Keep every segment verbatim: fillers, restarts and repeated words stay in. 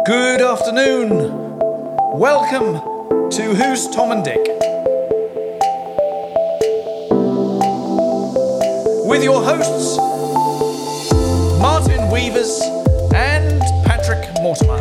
Good afternoon. Welcome to Who's Tom and Dick? With your hosts, Martin Weavers and Patrick Mortimer.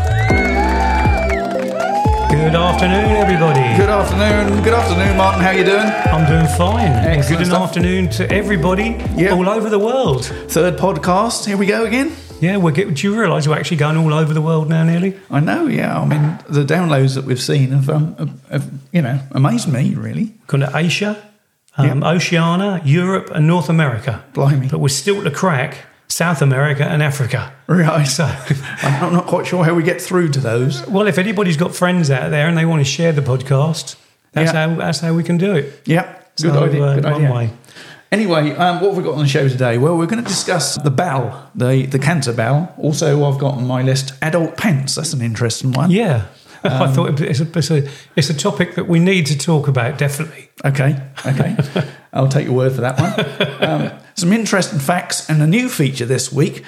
Good afternoon, everybody. Good afternoon. Good afternoon, Martin. How you doing? I'm doing fine. Excellent Good stuff. afternoon to everybody Yeah. all over the world. Third podcast. Here we go again. Yeah, we're get, do you realise we're actually going all over the world now, nearly? I know, yeah. I mean, the downloads that we've seen have, um, have, have you know, amazed me, really. Gone to Asia, um, Yeah. Oceania, Europe and North America. Blimey. But we're still to crack South America and Africa. Right. So, I'm not, not quite sure how we get through to those. well, if anybody's got friends out there and they want to share the podcast, that's, Yeah. how, that's how we can do it. Yeah, good So, idea. uh, Good one idea. way. Anyway, um, what have we got on the show today? Well, we're going to discuss the bowel, the, the cancer bowel. Also, I've got on my list adult pants. That's an interesting one. Yeah. I thought it's a, it's, a, it's a topic that we need to talk about, definitely. Okay, okay. I'll take your word for that one. Um, some interesting facts and a new feature this week.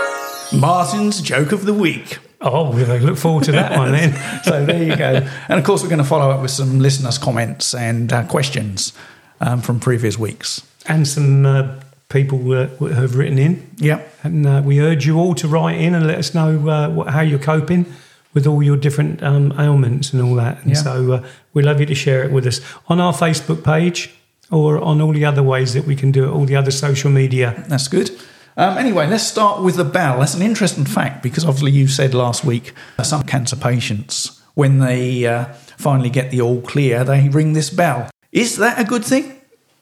Martin's Joke of the Week. Oh, we look forward to that one then. So there you go. And of course, we're going to follow up with some listeners' comments and uh, questions um, from previous weeks. And some uh, people uh, have written in. Yep. And uh, we urge you all to write in and let us know uh, what, how you're coping with all your different um, ailments and all that. And Yeah. so uh, we'd love you to share it with us on our Facebook page or on all the other ways that we can do it, all the other social media. That's good. Um, anyway, let's start with the bowel. That's an interesting fact because obviously you said last week uh, some cancer patients, when they uh, finally get the all clear, they ring this bell. Is that a good thing?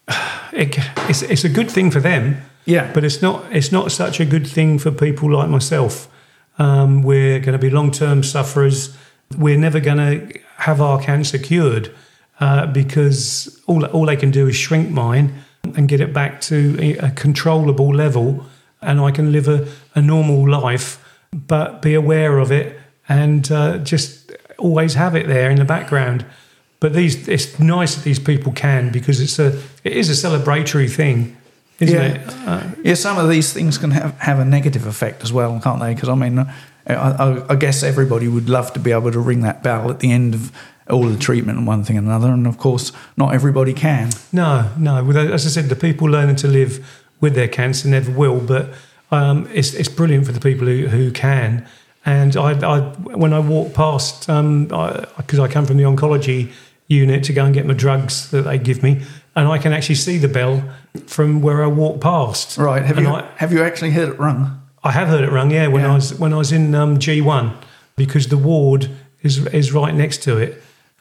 It, it's, it's a good thing for them, Yeah. but it's not, it's not such a good thing for people like myself. Um, we're going to be long-term sufferers. We're never going to have our cancer cured uh, because all, all they can do is shrink mine and get it back to a, a controllable level, and I can live a, a normal life, but be aware of it and uh, just always have it there in the background. But these, it's nice that these people can, because it's a, it is a celebratory thing, isn't Yeah. it? Uh, Yeah, some of these things can have, have a negative effect as well, can't they? Because, I mean, I, I, I guess everybody would love to be able to ring that bell at the end of all the treatment and one thing and another. And, of course, not everybody can. No, no. Well, as I said, the people learning to live with their cancer never will, but um, it's, it's brilliant for the people who, who can. And I, I, when I walk past, because um, I, I come from the oncology unit to go and get my drugs that they give me, and I can actually see the bell from where I walk past. Right. Have And you I, have you actually heard it rung? I have heard it rung, yeah, when Yeah. I was when I was in um, G one, because the ward is is right next to it,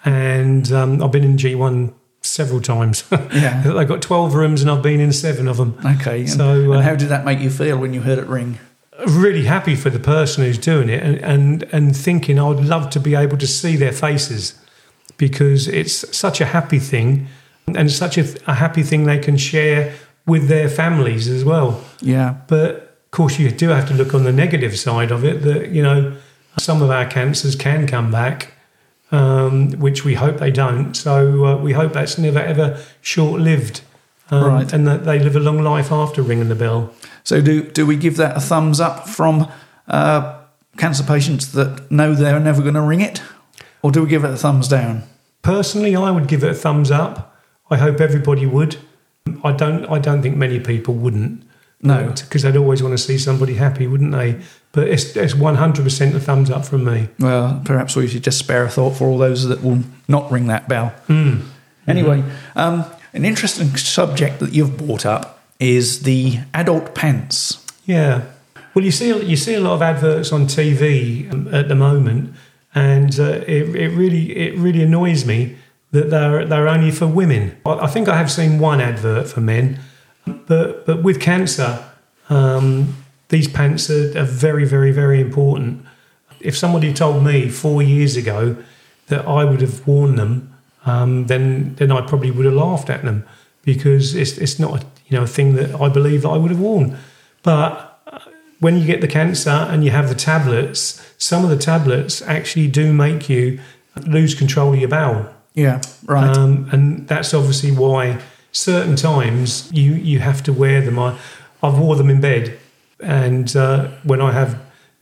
and um, I've been in G one several times. Yeah. They've got twelve rooms, and I've been in seven of them. Okay. And, So, uh, and how did that make you feel when you heard it ring? Really happy for the person who's doing it, and and, and thinking I'd love to be able to see their faces, because it's such a happy thing, and such a, a happy thing they can share with their families as well. Yeah. But of course, you do have to look on the negative side of it, that, you know, some of our cancers can come back, um, which we hope they don't. So uh, we hope that's never, ever short-lived, um, Right. and that they live a long life after ringing the bell. So do do we give that a thumbs up from uh, cancer patients that know they're never going to ring it? Or do we give it a thumbs down? Personally, I would give it a thumbs up. I hope everybody would. I don't. I don't think many people wouldn't. No. Because they'd always want to see somebody happy, wouldn't they? But it's it's one hundred percent a thumbs up from me. Well, perhaps we should just spare a thought for all those that will not ring that bell. Mm. Anyway, um, an interesting subject that you've brought up is the adult pants. Yeah. Well, you see, you see a lot of adverts on T V um, at the moment, and uh, it, it really, it really annoys me that they're they're only for women. I, I think I have seen one advert for men, but but with cancer, um, these pants are, are very, very, very important. If somebody told me four years ago that I would have worn them, um, then then I probably would have laughed at them, because it's it's not a, you know a thing that I believe that I would have worn. But when you get the cancer and you have the tablets, some of the tablets actually do make you lose control of your bowel. Yeah, right. Um, and that's obviously why certain times you, you have to wear them. I, I've wore them in bed, and uh, when I have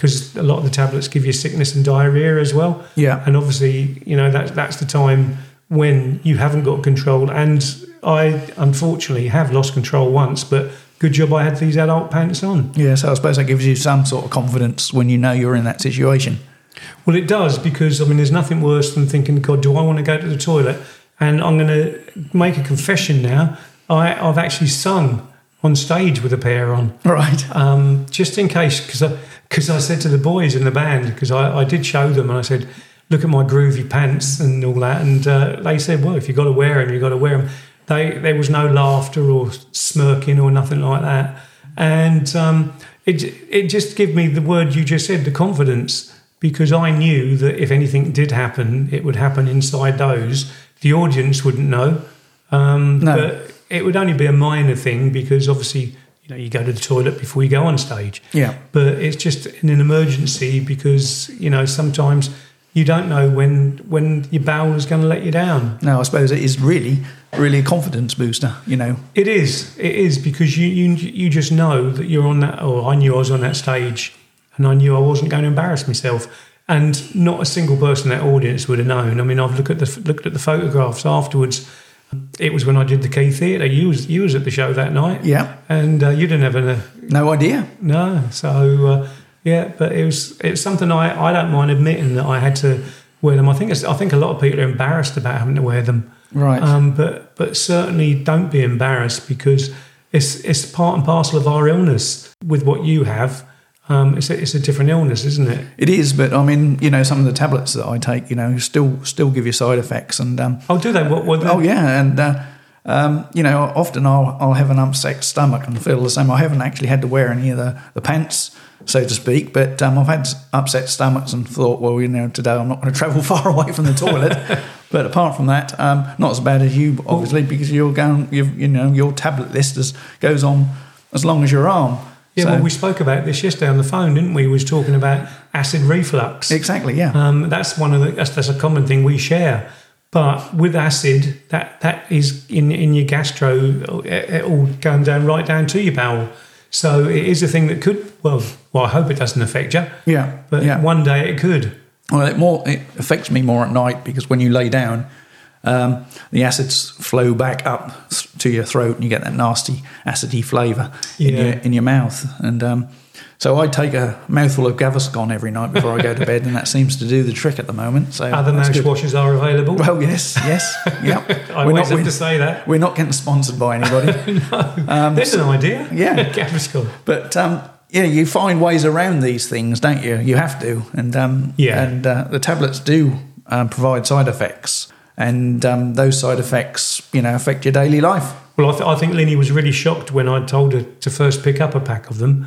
because a lot of the tablets give you sickness and diarrhea as well. Yeah. And obviously, you know, that, that's the time when you haven't got control. And I, unfortunately, have lost control once, but good job I had these adult pants on. Yeah, so I suppose that gives you some sort of confidence when you know you're in that situation. Well, it does, because, I mean, there's nothing worse than thinking, God, do I want to go to the toilet? And I'm going to make a confession now. I, I've actually sung on stage with a pair on. Right. Um, just in case, because I, cause I said to the boys in the band, because I, I did show them, and I said, look at my groovy pants and all that. And uh, they said, well, if you've got to wear them, you've got to wear them. They, there was no laughter or smirking or nothing like that. And um, it, it just gave me the word you just said, the confidence, because I knew that if anything did happen, it would happen inside those. The audience wouldn't know. Um, no. But it would only be a minor thing, because obviously, you know, you go to the toilet before you go on stage. Yeah. But it's just in an emergency, because, you know, sometimes you don't know when when your bowel is going to let you down. No, I suppose it is really, really a confidence booster, you know. It is. It is, because you, you, you just know that you're on that, or I knew I was on that stage, and I knew I wasn't going to embarrass myself. And not a single person in that audience would have known. I mean, I've looked at the, looked at the photographs afterwards. It was when I did the Key Theatre. You was you was at the show that night. Yeah. And uh, you didn't have a... No idea. No. So, uh, yeah, but it was it's something I, I don't mind admitting that I had to wear them. I think it's, I think a lot of people are embarrassed about having to wear them. Right. Um, but but certainly don't be embarrassed, because it's it's part and parcel of our illness with what you have. Um, it's a, it's a different illness, isn't it? It is, but I mean, you know, some of the tablets that I take, you know, still still give you side effects, and um, oh, do they? What? what oh yeah, and uh, um, you know, often I'll I'll have an upset stomach and feel the same. I haven't actually had to wear any of the, the pants, so to speak, but um, I've had upset stomachs and thought, well, you know, today I'm not going to travel far away from the toilet. But apart from that, um, not as bad as you, obviously, because you're going, you've, you know, your tablet list is, goes on as long as your arm. Yeah, so, well, we spoke about this yesterday on the phone, didn't we? We was talking about acid reflux. Exactly, yeah. Um, that's one of the that's, that's a common thing we share. But with acid, that that is in in your gastro, it, it all going down right down to your bowel. So it is a thing that could, well, well, I hope it doesn't affect you. Yeah, but yeah. one day it could. Well, it more it affects me more at night, because when you lay down, um, the acids flow back up to your throat, and you get that nasty acidy flavour yeah. in your in your mouth. And um, so I take a mouthful of Gaviscon every night before I go to bed, and that seems to do the trick at the moment. So other mouthwashes are available. Well, yes, yes, yeah. I always have to say that we're not getting sponsored by anybody. no, um, there's so, an idea. Yeah, Gaviscon. But um, yeah, you find ways around these things, don't you? You have to, and um, yeah, and uh, the tablets do um, provide side effects. And um, those side effects, you know, affect your daily life. Well, I, th- I think Linny was really shocked when I told her to first pick up a pack of them.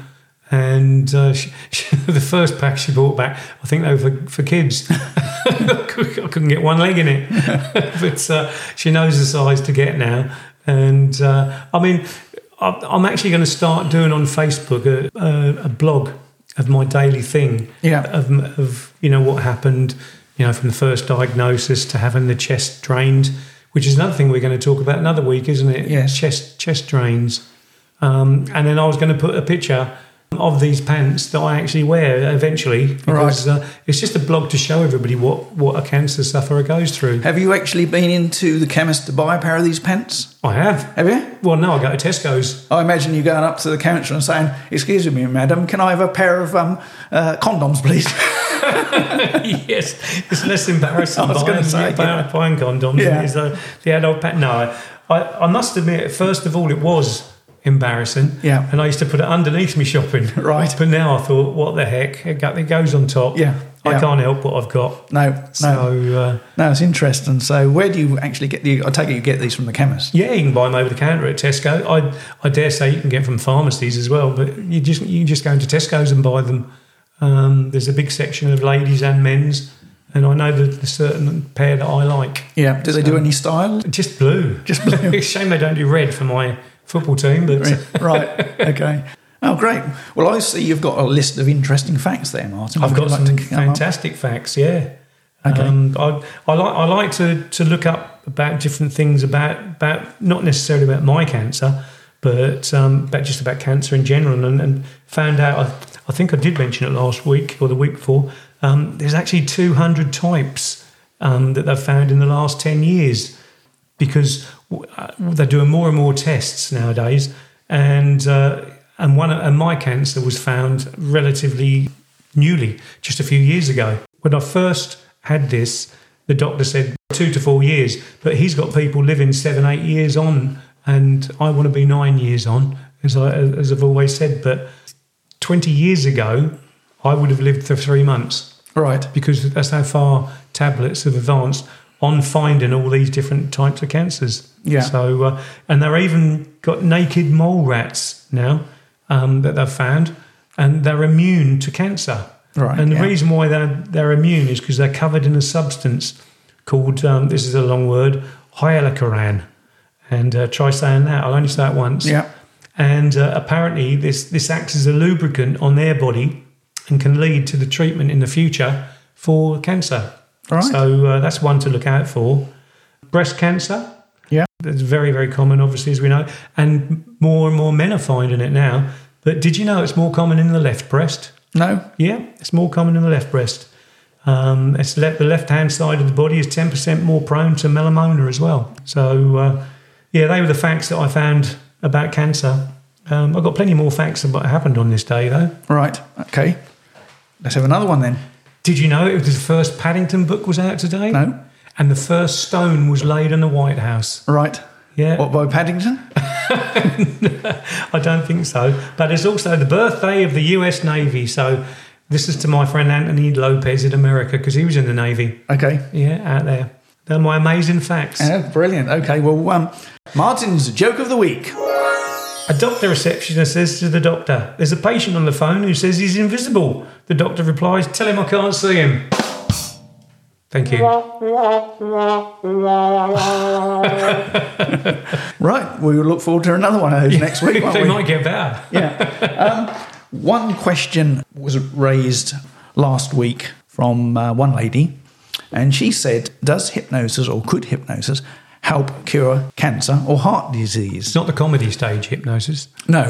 And uh, she, she, the first pack she brought back, I think they were for, for kids. I couldn't get one leg in it. But uh, she knows the size to get now. And, uh, I mean, I'm actually going to start doing on Facebook a, a, a blog of my daily thing. Yeah. Of, of, you know, what happened, you know, from the first diagnosis to having the chest drained, which is another thing we're going to talk about another week, isn't it? Yes. Chest chest drains. Um, and then I was going to put a picture of these pants that I actually wear eventually, because right. uh, it's just a blog to show everybody what, what a cancer sufferer goes through. Have you actually been into the chemist to buy a pair of these pants? I have. Have you? Well, no, I go to Tesco's. I imagine you going up to the counter and saying, "Excuse me, madam, can I have a pair of um, uh, condoms, please?" Yes, it's less embarrassing I was buying, say, buying, yeah. buying condoms yeah. than it is uh, the adult pant. No, I, I must admit, first of all, it was embarrassing. Yeah. And I used to put it underneath me shopping. Right. But now I thought, what the heck? It, go, it goes on top. Yeah. I yeah. can't help what I've got. No, no. So, uh, no, it's interesting. So where do you actually get the... I take it you get these from the chemist? yeah, you can buy them over the counter at Tesco. I I dare say you can get from pharmacies as well, but you just you can just go into Tesco's and buy them. Um, there's a big section of ladies and men's, and I know that the certain pair that I like. Yeah. Do they So- do any style? Just blue. Just blue. It's a shame they don't do red for my football team, but Right. Okay. Oh, great. Well, I see you've got a list of interesting facts there, Martin. I've Would got you like some to come up? fantastic facts. Yeah. Okay. Um, I I like I like to, to look up about different things about about not necessarily about my cancer, but um, about just about cancer in general, and, and found out. I, I think I did mention it last week or the week before. Um, there's actually two hundred types um, that they've found in the last ten years, because they're doing more and more tests nowadays. And uh, and one and my cancer was found relatively newly, just a few years ago. When I first had this, the doctor said two to four years, but he's got people living seven, eight years on, and I want to be nine years on, as, I, as I've always said. But twenty years ago, I would have lived for three months. Right. Because that's how far tablets have advanced on finding all these different types of cancers. Yeah. So, uh, and they're even got naked mole rats now um, that they've found, and they're immune to cancer. Right. And the yeah. reason why they're, they're immune is because they're covered in a substance called, um, this is a long word, hyaluronan. And uh, try saying that. I'll only say it once. Yeah. And uh, apparently this, this acts as a lubricant on their body and can lead to the treatment in the future for cancer. Right. So uh, that's one to look out for. Breast cancer. Yeah. That's very, very common, obviously, as we know. And more and more men are finding it now. But did you know it's more common in the left breast? No. Yeah, it's more common in the left breast. Um, it's le- the left-hand side of the body is ten percent more prone to melanoma as well. So, uh, yeah, they were the facts that I found about cancer. Um, I've got plenty more facts about what happened on this day, though. Right. Okay. Let's have another one then. Did you know it was the first Paddington book was out today? No. And the first stone was laid in the White House. Right. Yeah. What, by Paddington? I don't think so. But it's also the birthday of the U S Navy. So this is to my friend Anthony Lopez in America, because he was in the Navy. Okay. Yeah, out there. They're my amazing facts. Oh, brilliant. Okay, well, um, Martin's joke of the week. A doctor receptionist says to the doctor, there's a patient on the phone who says he's invisible. The doctor replies, tell him I can't see him. Thank you. Right, we will look forward to another one of those next week, won't They we? might get better. Yeah. Um, one question was raised last week from uh, one lady, and she said, does hypnosis, or could hypnosis, help cure cancer or heart disease? It's not the comedy stage hypnosis. No.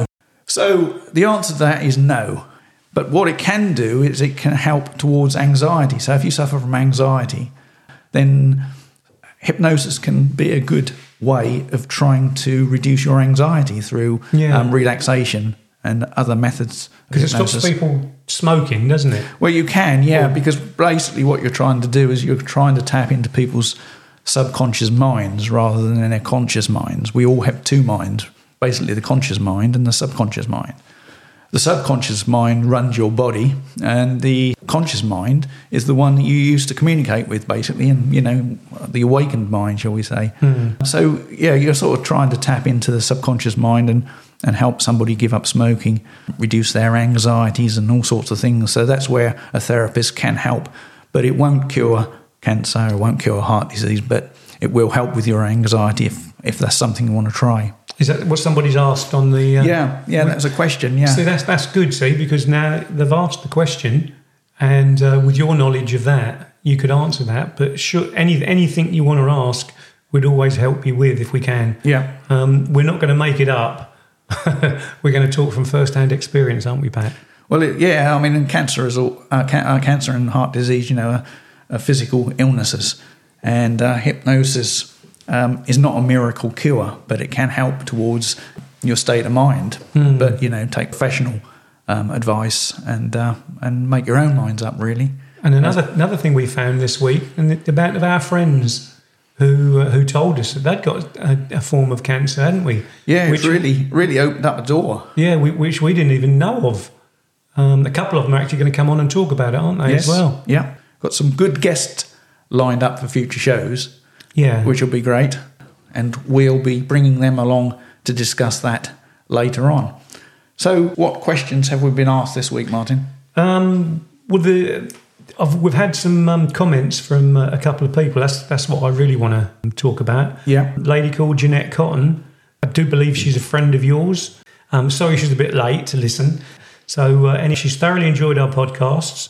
So the answer to that is no. But what it can do is it can help towards anxiety. So if you suffer from anxiety, then hypnosis can be a good way of trying to reduce your anxiety through Yeah. um, relaxation and other methods. Because it stops people smoking, doesn't it? Well, you can, yeah, Or- because basically what you're trying to do is you're trying to tap into people's subconscious minds rather than in their conscious minds. We all have two minds, basically the conscious mind and the subconscious mind. The subconscious mind runs your body, and the conscious mind is the one that you use to communicate with, basically, and, you know, the awakened mind, shall we say. Mm. So, yeah, you're sort of trying to tap into the subconscious mind and, and help somebody give up smoking, reduce their anxieties and all sorts of things. So that's where a therapist can help. But it won't cure cancer, it won't cure heart disease, but it will help with your anxiety if, if that's something you want to try. Is that what somebody's asked on the... Uh, Yeah, yeah, that's a question, yeah. See, that's, that's good, see, because now they've asked the question, and uh, with your knowledge of that, you could answer that. But should, any anything you want to ask, we'd always help you with if we can. Yeah. Um, we're not going to make it up. We're going to talk from first-hand experience, aren't we, Pat? Well, it, yeah, I mean, and cancer is all, uh, ca- uh, cancer and heart disease, you know, are, are physical illnesses, and uh, hypnosis um, is not a miracle cure, but it can help towards your state of mind. Mm. But you know, take professional um, advice and uh, and make your own minds up, really. And another another thing we found this week, and about of our friends who uh, who told us that they'd got a, a form of cancer, hadn't we? Yeah, which it's really really opened up a door. Yeah, we, which we didn't even know of. Um, a couple of them are actually going to come on and talk about it, aren't they, Yes. as well? Yeah, got some good guests lined up for future shows, Yeah. which will be great, and we'll be bringing them along to discuss that later on. So, what questions have we been asked this week, Martin? Um, well, the, I've, we've had some um, comments from uh, a couple of people. That's that's what I really want to talk about. Yeah. A lady called Jeanette Cotton. I do believe she's a friend of yours. Um, sorry she's a bit late to listen. So, uh, and she's thoroughly enjoyed our podcasts.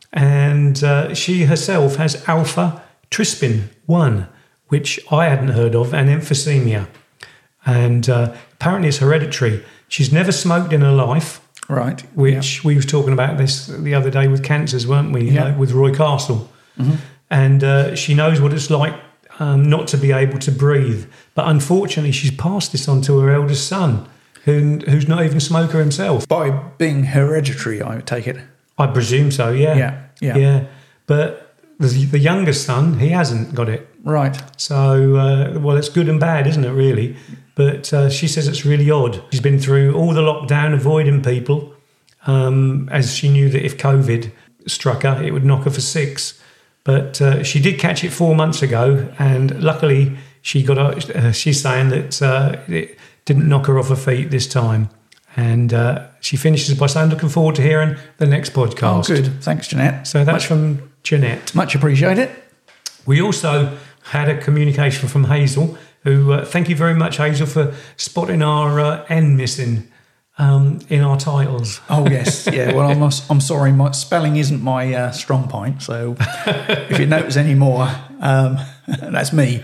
And uh, she herself has alpha trispin one, which I hadn't heard of, and emphysema. And uh, apparently it's hereditary. She's never smoked in her life. Right. Which yeah. we was talking about this the other day with cancers, weren't we? Yeah. Uh, with Roy Castle. Mm-hmm. And uh, she knows what it's like um, not to be able to breathe. But unfortunately, she's passed this on to her eldest son, who, who's not even a smoker himself. By being hereditary, I would take it. I presume so, yeah. Yeah, yeah. Yeah. But the, the youngest son, he hasn't got it. Right. So, uh, well, it's good and bad, isn't it, really? But uh, she says it's really odd. She's been through all the lockdown, avoiding people, um, as she knew that if COVID struck her, it would knock her for six. But uh, she did catch it four months ago, and luckily she got. Uh, she's saying that uh, it didn't knock her off her feet this time. And uh, she finishes by saying, looking forward to hearing the next podcast. Oh, good. Thanks, Jeanette. So that's much, from Jeanette. Much appreciated. We also had a communication from Hazel, who, uh, thank you very much, Hazel, for spotting our uh, N missing um, in our titles. Oh, yes. Yeah, well, I'm, I'm sorry, my spelling isn't my uh, strong point. So if you notice any more, um, that's me.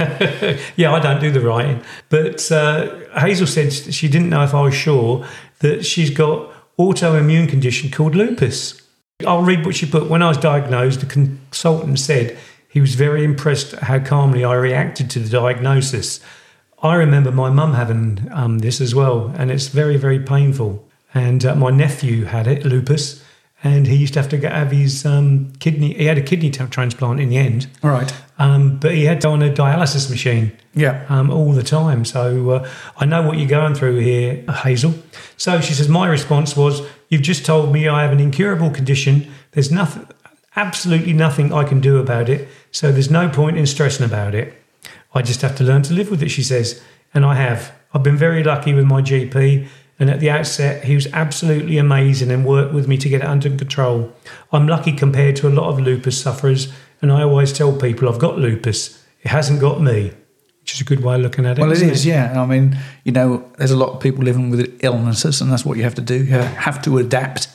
Yeah, I don't do the writing. But uh, Hazel said she didn't know if I was sure that she's got autoimmune condition called lupus. I'll read what she put. When I was diagnosed, the consultant said he was very impressed at how calmly I reacted to the diagnosis. I remember my mum having um, this as well, and it's very, very painful. And uh, my nephew had it, lupus, and he used to have to get, have his um, kidney. He had a kidney t- transplant in the end. All right. Um, but he had to go on a dialysis machine. Yeah. Um, all the time. So uh, I know what you're going through here, Hazel. So she says, my response was, you've just told me I have an incurable condition. There's nothing, absolutely nothing I can do about it. So there's no point in stressing about it. I just have to learn to live with it, she says. And I have. I've been very lucky with my G P. And at the outset, he was absolutely amazing and worked with me to get it under control. I'm lucky compared to a lot of lupus sufferers. And I always tell people I've got lupus. It hasn't got me, which is a good way of looking at it. Well, it is, it? yeah. I mean, you know, there's a lot of people living with illnesses, and that's what you have to do. You have to adapt.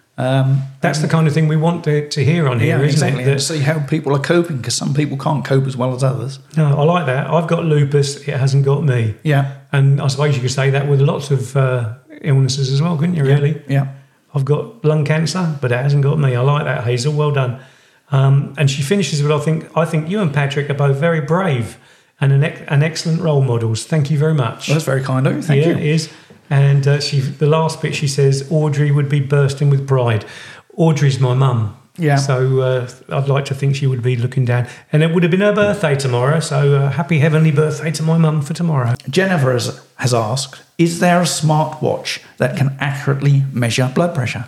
Um, That's the kind of thing we want to, to hear on here, yeah, isn't exactly. it? That, and see how people are coping, because some people can't cope as well as others. no, I like that. I've got lupus. It hasn't got me. Yeah. And I suppose you could say that with lots of uh, illnesses as well, couldn't you, really? Yeah. I've got lung cancer, but it hasn't got me. I like that, Hazel. Well done. Um, and she finishes with, I think, I think you and Patrick are both very brave and an, ex- an excellent role models. Thank you very much. Well, that's very kind of you. Thank yeah, you. it is. And uh, she, the last bit, she says, Audrey would be bursting with pride. Audrey's my mum. Yeah. So uh, I'd like to think she would be looking down. And it would have been her birthday tomorrow. So uh, happy heavenly birthday to my mum for tomorrow. Jennifer has, has asked, is there a smartwatch that can accurately measure blood pressure?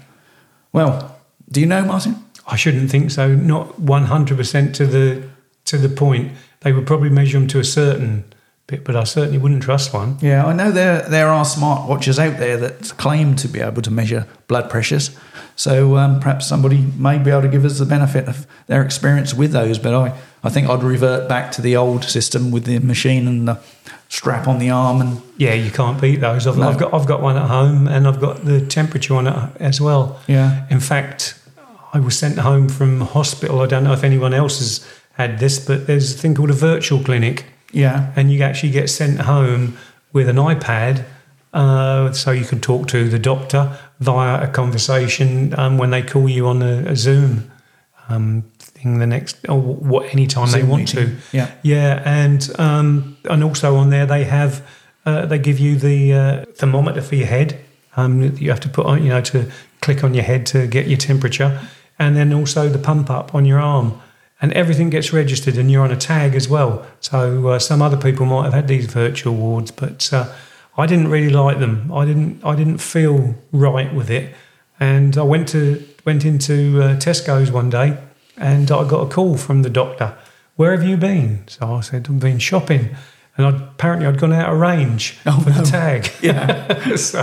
Well, do you know, Martin? I shouldn't think so. Not one hundred percent to the to the point. They would probably measure them to a certain bit, but I certainly wouldn't trust one. Yeah, I know there there are smartwatches out there that claim to be able to measure blood pressures. So um, perhaps somebody may be able to give us the benefit of their experience with those. But I, I think I'd revert back to the old system with the machine and the strap on the arm. And yeah, you can't beat those. I've, No. I've got I've got one at home, and I've got the temperature on it as well. yeah, In fact, I was sent home from hospital. I don't know if anyone else has had this, but there's a thing called a virtual clinic. yeah, And you actually get sent home with an iPad, uh, so you can talk to the doctor via a conversation um, when they call you on a, a Zoom um, thing the next, or what any time they Zoom want meeting. to. Yeah. Yeah, and um, and also on there they have uh, they give you the uh, thermometer for your head. Um, that you have to put on, you know, to click on your head to get your temperature, and then also the pump up on your arm. And everything gets registered, and you're on a tag as well. So uh, some other people might have had these virtual wards, but uh, I didn't really like them. I didn't. I didn't feel right with it. And I went to went into uh, Tesco's one day, and I got a call from the doctor. Where have you been? So I said, I've been shopping. And I'd, apparently I'd gone out of range Oh, for no. the tag. Yeah. so,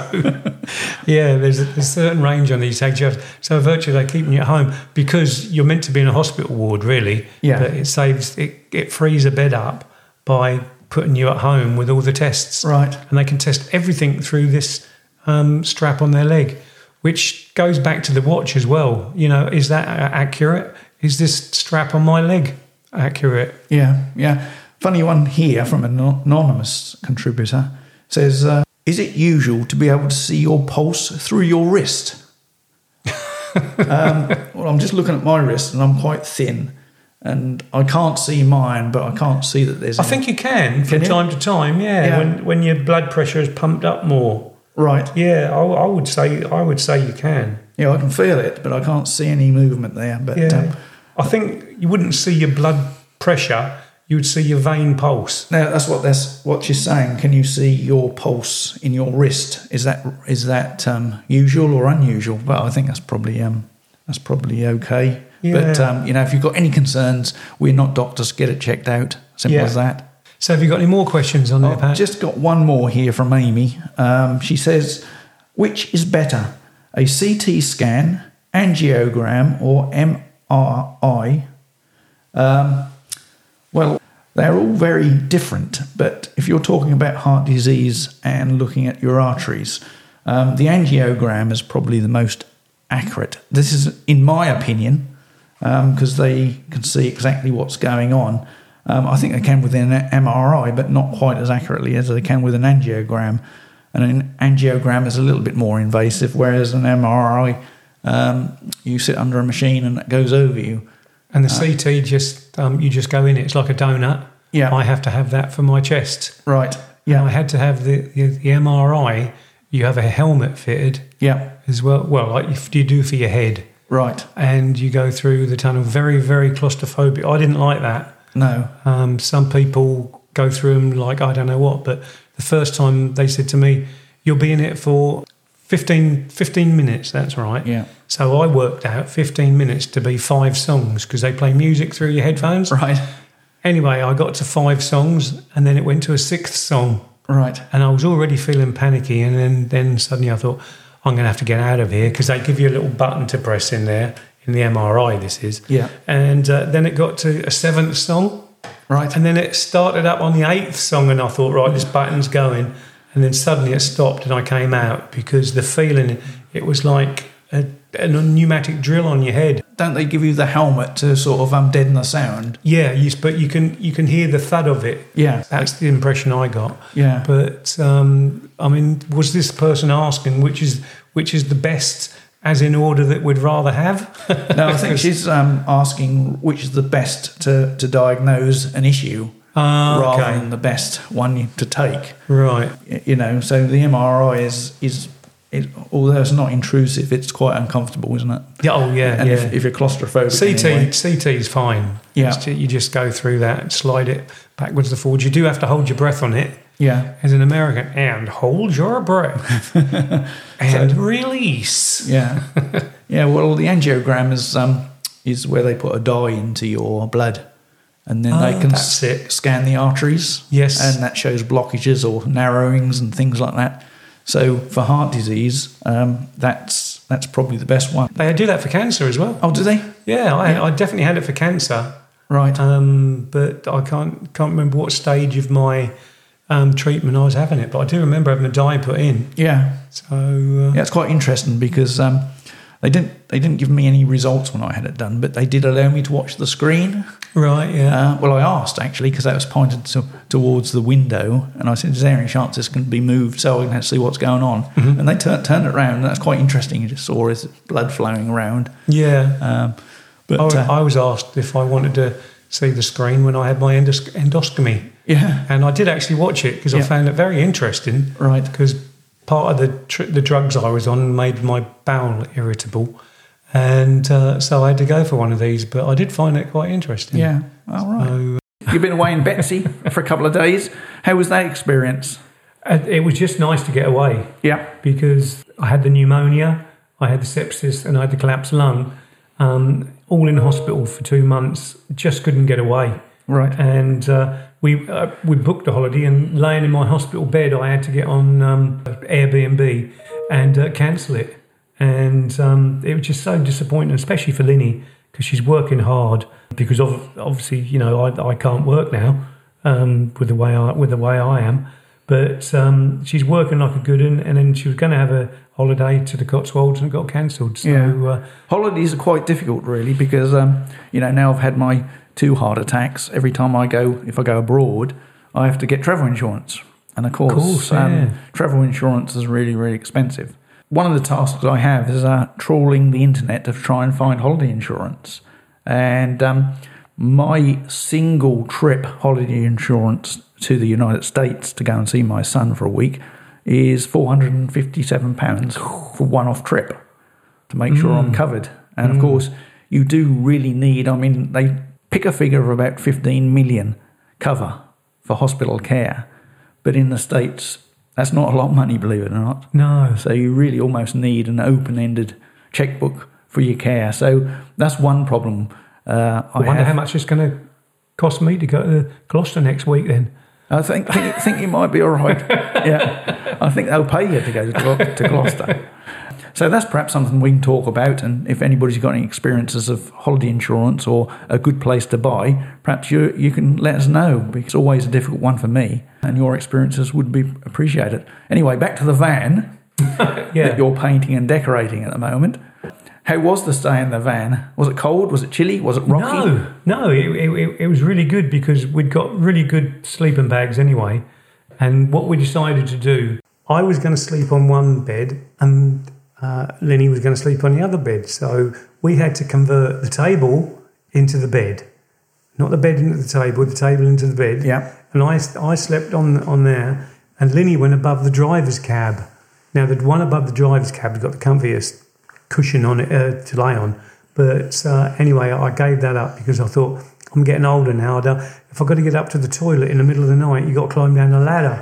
yeah, there's a, there's a certain range on these tags. You have, so virtually they're keeping you at home because you're meant to be in a hospital ward, really. Yeah. But it saves, it, it frees a bed up by putting you at home with all the tests. Right. And they can test everything through this um, strap on their leg, which goes back to the watch as well. You know, is that accurate? Is this strap on my leg accurate? Yeah, yeah. Funny one here from an anonymous contributor says, uh, is it usual to be able to see your pulse through your wrist? um, well, I'm just looking at my wrist and I'm quite thin and I can't see mine, but I can't see that there's... I any... think you can from Can you? time to time, yeah, Yeah. When, when your blood pressure is pumped up more. Right. Yeah, I, I would say I would say you can. Yeah, I can feel it, but I can't see any movement there. But Yeah. um, I think you wouldn't see your blood pressure, you would see your vein pulse. now that's what that's what she's saying. Can you see your pulse in your wrist? Is that is that um, usual or unusual? But I think that's probably um, that's probably okay. Yeah. But um, you know, if you've got any concerns, we're not doctors. Get it checked out. Simple Yeah. as that. So have you got any more questions on there, I've Pat? just got one more here from Amy. Um, she says, which is better, a C T scan, angiogram, or M R I? Um, well, they're all very different, but if you're talking about heart disease and looking at your arteries, um, the angiogram is probably the most accurate. This is, in my opinion, because they can see exactly what's going on. Um, I think they can with an M R I, but not quite as accurately as they can with an angiogram. And an angiogram is a little bit more invasive, whereas an M R I, um, you sit under a machine and it goes over you. And the C T, just um, you just go in it. It's like a donut. Yeah. I have to have that for my chest. Right. Yeah. Yeah. I had to have the, the, the M R I. You have a helmet fitted Yeah. as well. Well, like you do for your head. Right. And you go through the tunnel. Very, very claustrophobic. I didn't like that. No. Um, some people go through them like I don't know what. But the first time they said to me, you'll be in it for fifteen, fifteen minutes. That's right. Yeah. So I worked out fifteen minutes to be five songs because they play music through your headphones. Right. Anyway, I got to five songs and then it went to a sixth song. Right. And I was already feeling panicky. And then, then suddenly I thought, I'm going to have to get out of here because they give you a little button to press in there. In the M R I, this is. Yeah. And uh, then it got to a seventh song. Right. And then it started up on the eighth song. And I thought, right, this button's going. And then suddenly it stopped and I came out because the feeling, it was like a, a pneumatic drill on your head. Don't they give you the helmet to sort of um, deaden the sound? Yeah, you, but you can you can hear the thud of it. Yeah. That's the impression I got. Yeah. But, um, I mean, was this person asking which is which is the best, as in order that we'd rather have? No, I think she's um, asking which is the best to, to diagnose an issue Uh, rather okay. than the best one to take. Right. Y- You know, so the M R I is, is, is although it's not intrusive, it's quite uncomfortable, isn't it? Yeah, oh, yeah, And yeah. if, if you're claustrophobic C T, anyway. C T is fine. Yeah. It's ju- you just go through that and slide it backwards and forwards. You do have to hold your breath on it Yeah, as an American, and hold your breath and release. yeah. Yeah, well, the angiogram is, um, is where they put a dye into your blood. And then they Oh, can that's s- it. scan the arteries. Yes. And that shows blockages or narrowings and things like that. So for heart disease, um, that's that's probably the best one. They do that for cancer as well. Oh, do they? Yeah, I, Yeah. I definitely had it for cancer, Right. um, but I can't can't remember what stage of my um, treatment I was having it. But I do remember having a dye put in. yeah. So uh, Yeah, it's quite interesting because um, they didn't they didn't give me any results when I had it done, but they did allow me to watch the screen. right, yeah. Uh, well, I asked actually because that was pointed to, towards the window, and I said, "Is there any chance this can be moved so I can see what's going on?" Mhm. And they tur- turned it around, and that's quite interesting. You just saw his blood flowing around. yeah. Um, but I, uh, I was asked if I wanted to see the screen when I had my endos- endoscopy, yeah, and I did actually watch it because I Yeah. found it very interesting. right. Because part of the tr- the drugs I was on made my bowel irritable, and uh, so I had to go for one of these. But I did find it quite interesting. Yeah, all right. So, You've been away in Betsy for a couple of days. How was that experience? uh, it was just nice to get away Yeah, because I had the pneumonia, I had the sepsis, and I had the collapsed lung. Um, all in hospital for two months. Just couldn't get away. right. And uh, we uh, we booked a holiday, and laying in my hospital bed, I had to get on um, Airbnb and uh, cancel it. And um, it was just so disappointing, especially for Linny, because she's working hard. Because of, obviously, you know, I, I can't work now um, with the way I with the way I am. But um, she's working like a good one, and then she was going to have a holiday to the Cotswolds and it got cancelled. So Yeah. uh, Holidays are quite difficult, really, because um, you know now I've had my two heart attacks. Every time I go, if I go abroad, I have to get travel insurance. And of course, course um, yeah. travel insurance is really, really expensive. One of the tasks I have is uh, trawling the internet to try and find holiday insurance. And um, my single trip holiday insurance to the United States to go and see my son for a week is four hundred fifty-seven pounds for one-off trip to make sure mm. I'm covered. And mm. of course, you do really need, I mean, they pick a figure of about fifteen million cover for hospital care. But in the States, that's not a lot of money, believe it or not. No. So you really almost need an open-ended checkbook for your care. So that's one problem. Uh, I, I wonder have. how much it's going to cost me to go to Gloucester next week then. I think think, think you might be all right. Yeah, I think they'll pay you to go to, Glo- to Gloucester. So that's perhaps something we can talk about. And if anybody's got any experiences of holiday insurance or a good place to buy, perhaps you you can let us know, because it's always a difficult one for me, and your experiences would be appreciated. Anyway, back to the van yeah. that you're painting and decorating at the moment. How was the stay in the van? Was it cold? Was it chilly? Was it rocky? No, no, it, it, it was really good because we'd got really good sleeping bags anyway. And what we decided to do, I was going to sleep on one bed and uh, Lenny was going to sleep on the other bed. So we had to convert the table into the bed. Not the bed into the table, the table into the bed. Yeah. And I, I slept on on there, and Lenny went above the driver's cab. Now, the one above the driver's cab has got the comfiest cushion on it uh, to lay on. But uh, anyway, I gave that up because I thought, I'm getting older now. I don't, if I've got to get up to the toilet in the middle of the night, you've got to climb down the ladder.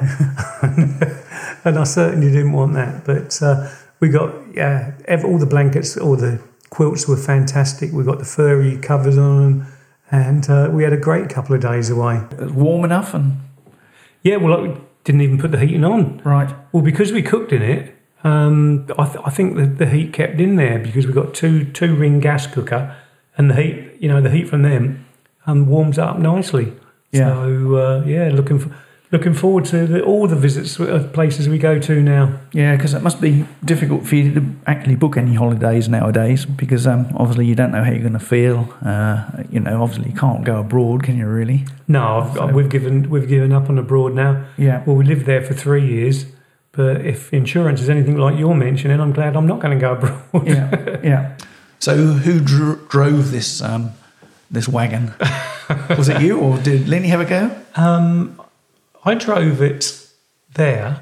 And I certainly didn't want that. But uh, we got, yeah, ever, all the blankets, all the quilts were fantastic. We got the furry covers on them. And uh, we had a great couple of days away. It was warm enough and... Yeah, well, I didn't even put the heating on. Right. Well, because we cooked in it, um, I, th- I think the, the heat kept in there because we got two two ring gas cooker, and the heat, you know, the heat from them um, warms up nicely. Yeah. So uh, yeah, looking for, looking forward to the, all the visits of places we go to now. Yeah, because it must be difficult for you to actually book any holidays nowadays, because um, obviously you don't know how you're going to feel. Uh, you know, obviously you can't go abroad, can you really? No, I've, so. we've given we've given up on abroad now. Yeah. Well, we lived there for three years. But if insurance is anything like you're mentioning, I'm glad I'm not going to go abroad. Yeah, yeah. So who dro- drove this um, this wagon? Was it you, or did Lenny have a go? Um, I drove it there,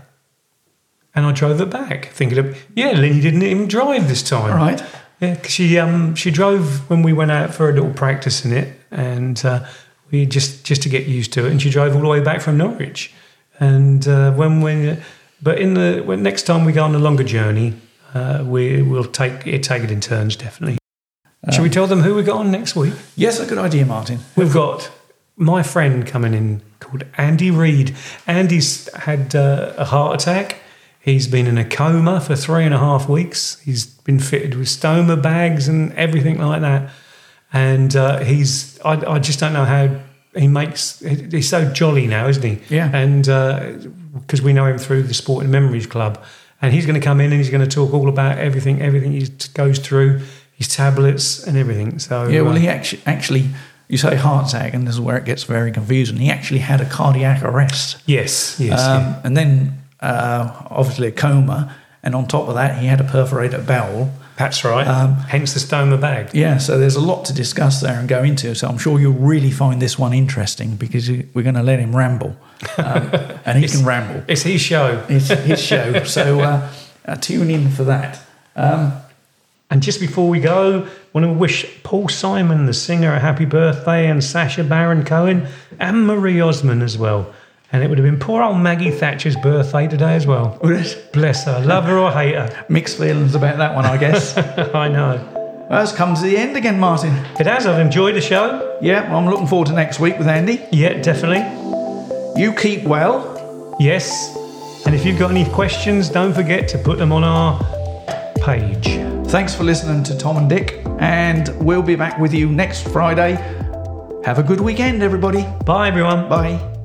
and I drove it back, thinking of, yeah, Lenny didn't even drive this time. Right. Yeah, because she um she drove when we went out for a little practice in it, and uh, we just just to get used to it, and she drove all the way back from Norwich, and uh, when we. But in the when next time we go on a longer journey, uh, we will take it take it in turns, definitely. Um, Shall we tell them who we got on next week? Yes, a good idea, Martin. We've got my friend coming in called Andy Reid. Andy's had uh, a heart attack. He's been in a coma for three and a half weeks. He's been fitted with stoma bags and everything like that. And uh, he's I, I just don't know how he makes. He's so jolly now, isn't he? Yeah. And. Uh, because we know him through the Sporting Memories Club, and he's going to come in and he's going to talk all about everything, everything he goes through, his tablets and everything. So yeah, well, uh, he actually, actually, you say heart attack, and this is where it gets very confusing. He actually had a cardiac arrest. Yes, yes, um, yeah. and then uh, obviously a coma, and on top of that, he had a perforated bowel. That's right. Um, Hence the stoma bag. Yeah, so there's a lot to discuss there and go into. So I'm sure you'll really find this one interesting, because we're going to let him ramble. Um, and he can ramble. It's his show. It's his show. So uh, uh, tune in for that. Um, and just before we go, I want to wish Paul Simon, the singer, a happy birthday, and Sacha Baron Cohen and Marie Osmond as well. And it would have been poor old Maggie Thatcher's birthday today as well. Would it? Bless her. Love her or hate her. Mixed feelings about that one, I guess. I know. Well, it's come to the end again, Martin. It has. I've enjoyed the show. Yeah, I'm looking forward to next week with Andy. Yeah, definitely. You keep well. Yes. And if you've got any questions, don't forget to put them on our page. Thanks for listening to Tom and Dick. And we'll be back with you next Friday. Have a good weekend, everybody. Bye, everyone. Bye.